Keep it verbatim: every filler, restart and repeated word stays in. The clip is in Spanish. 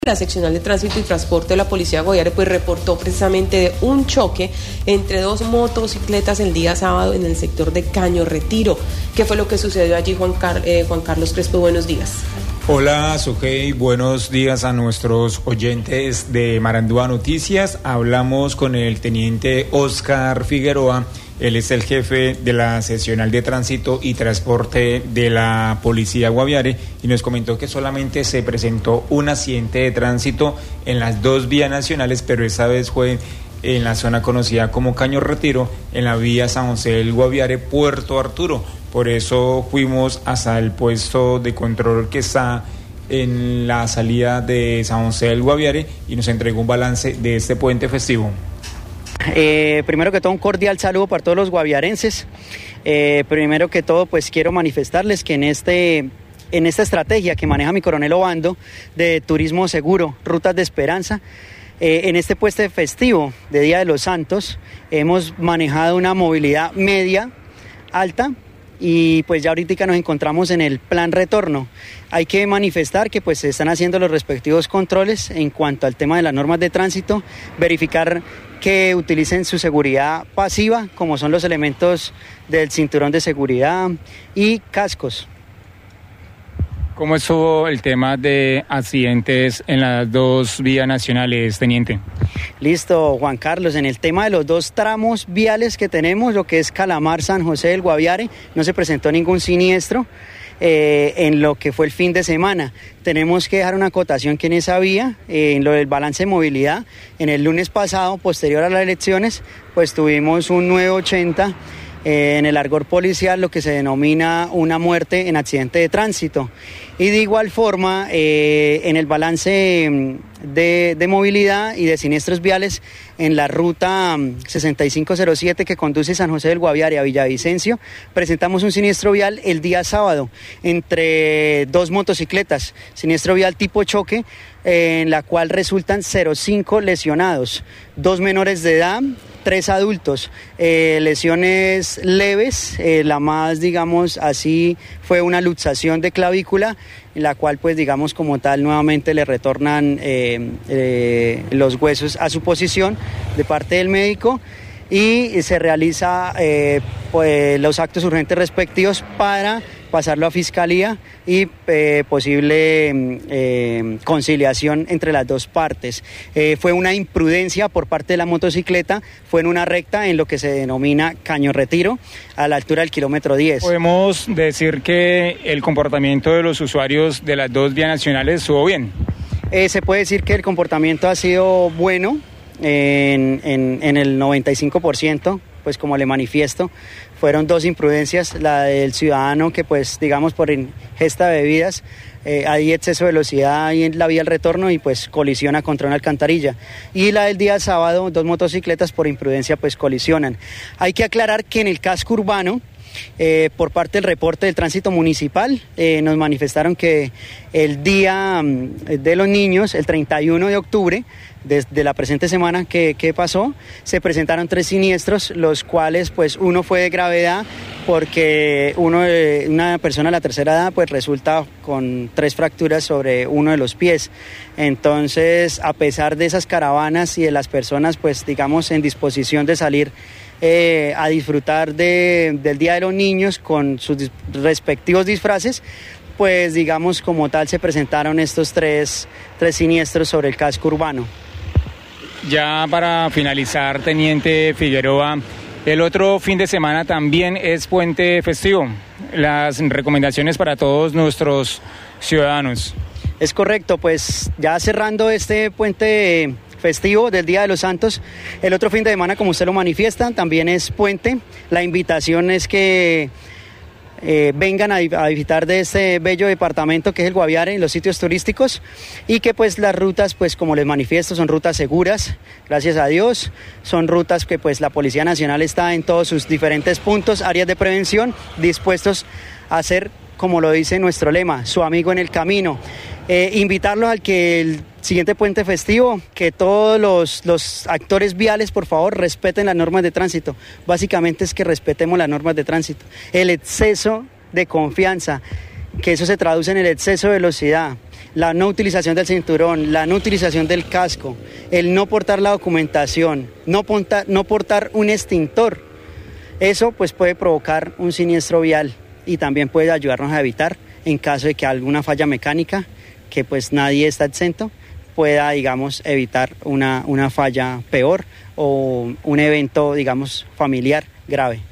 La seccional de tránsito y transporte de la Policía de Guaviare pues reportó precisamente de un choque entre dos motocicletas el día sábado en el sector de Caño Retiro. ¿Qué fue lo que sucedió allí, Juan, Car- eh, Juan Carlos Crespo? Buenos días. Hola, Sujei, buenos días a nuestros oyentes de Marandúa Noticias. Hablamos con el teniente Oscar Figueroa. Él es el jefe de la seccional de tránsito y transporte de la Policía Guaviare y nos comentó que solamente se presentó un accidente de tránsito en las dos vías nacionales, pero esta vez fue en la zona conocida como Caño Retiro, en la vía San José del Guaviare, Puerto Arturo. Por eso fuimos hasta el puesto de control que está en la salida de San José del Guaviare y nos entregó un balance de este puente festivo. Eh, primero que todo, un cordial saludo para todos los guaviarenses. Eh, primero que todo, pues quiero manifestarles que en este en esta estrategia que maneja mi coronel Obando de turismo seguro, rutas de esperanza, eh, en este puente festivo de Día de los Santos hemos manejado una movilidad media, alta, y pues ya ahorita nos encontramos en el plan retorno. Hay que manifestar que pues se están haciendo los respectivos controles en cuanto al tema de las normas de tránsito, verificar que utilicen su seguridad pasiva, como son los elementos del cinturón de seguridad y cascos. ¿Cómo estuvo el tema de accidentes en las dos vías nacionales, teniente? Listo, Juan Carlos, en el tema de los dos tramos viales que tenemos, lo que es Calamar, San José del Guaviare, no se presentó ningún siniestro. Eh, en lo que fue el fin de semana. Tenemos que dejar una acotación que en esa vía, eh, en lo del balance de movilidad, en el lunes pasado, posterior a las elecciones, pues tuvimos un nueve ochenta eh, en el argot policial, lo que se denomina una muerte en accidente de tránsito. Y de igual forma, eh, en el balance de, de movilidad y de siniestros viales, en la ruta sesenta y cinco cero siete que conduce San José del Guaviare a Villavicencio, presentamos un siniestro vial el día sábado entre dos motocicletas, siniestro vial tipo choque, en la cual resultan cero cinco lesionados, dos menores de edad, tres adultos, eh, lesiones leves, eh, la más, digamos así, fue una luxación de clavícula, en la cual pues digamos como tal nuevamente le retornan eh, eh, los huesos a su posición de parte del médico y se realiza eh, pues, los actos urgentes respectivos para pasarlo a fiscalía y eh, posible eh, conciliación entre las dos partes. Eh, fue una imprudencia por parte de la motocicleta, fue en una recta en lo que se denomina Caño Retiro, a la altura del kilómetro diez. ¿Podemos decir que el comportamiento de los usuarios de las dos vías nacionales estuvo bien? Eh, se puede decir que el comportamiento ha sido bueno en, en, en el noventa y cinco por ciento, pues como le manifiesto. Fueron dos imprudencias, la del ciudadano que pues digamos por ingesta de bebidas, eh, hay exceso de velocidad ahí en la vía del retorno y pues colisiona contra una alcantarilla. Y la del día sábado, dos motocicletas por imprudencia pues colisionan. Hay que aclarar que en el casco urbano, Eh, por parte del reporte del tránsito municipal, eh, nos manifestaron que el día de los niños, el treinta y uno de octubre, desde la presente semana que, que pasó, se presentaron tres siniestros, los cuales pues uno fue de gravedad porque uno de, una persona de la tercera edad pues resulta con tres fracturas sobre uno de los pies. Entonces, a pesar de esas caravanas y de las personas pues digamos en disposición de salir Eh, a disfrutar de, del Día de los Niños con sus dis- respectivos disfraces, pues digamos como tal se presentaron estos tres, tres siniestros sobre el casco urbano. Ya para finalizar, teniente Figueroa, el otro fin de semana también es puente festivo. Las recomendaciones para todos nuestros ciudadanos. Es correcto, pues ya cerrando este puente festivo del Día de los Santos, el otro fin de semana, como usted lo manifiesta, también es puente. La invitación es que eh, vengan a, a visitar de este bello departamento que es el Guaviare, en los sitios turísticos, y que pues las rutas, pues como les manifiesto, son rutas seguras, gracias a Dios, son rutas que pues la Policía Nacional está en todos sus diferentes puntos, áreas de prevención, dispuestos a hacer, como lo dice nuestro lema, su amigo en el camino. Eh, invitarlos al que el siguiente puente festivo, que todos los, los actores viales, por favor, respeten las normas de tránsito. Básicamente es que respetemos las normas de tránsito. El exceso de confianza, que eso se traduce en el exceso de velocidad, la no utilización del cinturón, la no utilización del casco, el no portar la documentación, no portar, no portar un extintor, eso pues puede provocar un siniestro vial y también puede ayudarnos a evitar, en caso de que alguna falla mecánica, que pues nadie está exento, pueda, digamos, evitar una, una falla peor o un evento, digamos, familiar grave.